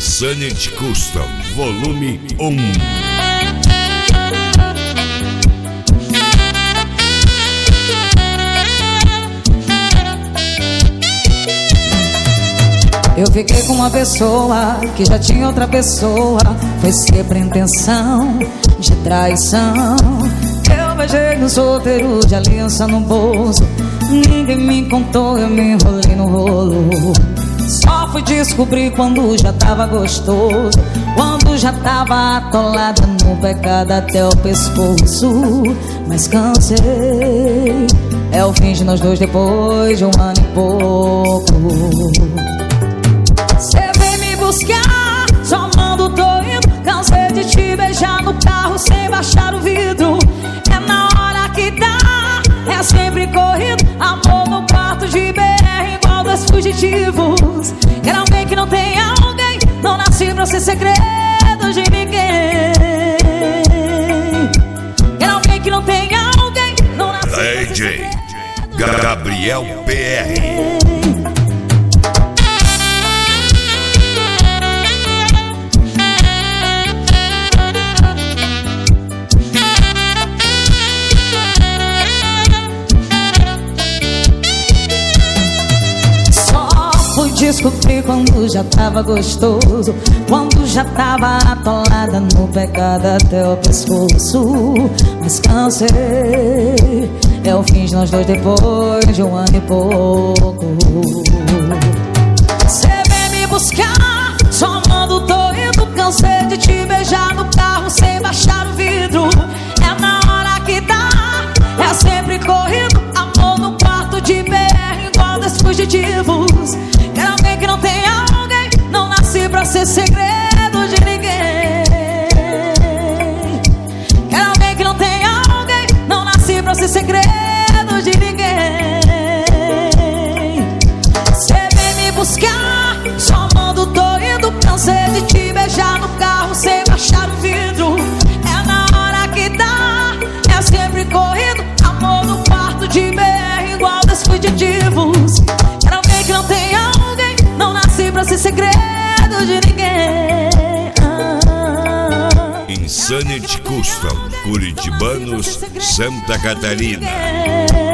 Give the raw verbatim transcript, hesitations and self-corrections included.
Insanity Custom, volume um. Eu fiquei com uma pessoa que já tinha outra pessoa. Foi sempre intenção de traição. Eu beijei no solteiro de aliança no bolso. Ninguém me contou, eu me enrolei no rolo. Só fui descobrir quando já tava gostoso, quando já tava atolada no pecado até o pescoço. Mas cansei, é o fim de nós dois depois de um ano e pouco. Cê vem me buscar, só mando tô indo. Cansei de te beijar no carro sem baixar o vidro. É na hora que dá, é sempre corrido. Amor no quarto de B R igual dois fugitivos. Quero alguém que não tenha alguém. Não nasci pra ser segredo de ninguém. Quero alguém que não tenha alguém. Não nasci pra ser D J Gabriel P R. Descobri quando já tava gostoso, quando já tava atolada no pecado até o pescoço. Mas cansei, é o fim de nós dois depois de um ano e pouco. Cê vem me buscar, só mando tô indo. Cansei de te beijar no carro sem baixar o vidro. É na hora que dá, é sempre corrido. Amor no quarto de B R igual dois fugitivos. Quero alguém que não tenha alguém. Não nasci pra ser segredo de ninguém. Quero alguém que não tenha alguém. Não nasci pra ser segredo de ninguém. Cê vem me buscar, só mando tô indo. Cansei de te beijar no carro sem baixar o vidro. É na hora que dá, é sempre corrido. Amor no quarto de B R igual dois fugitivos. Quero alguém que não tenha alguém. Não nasci pra ser segredo de ninguém. ah. Insanity Custom, Curitibanos, Santa Catarina.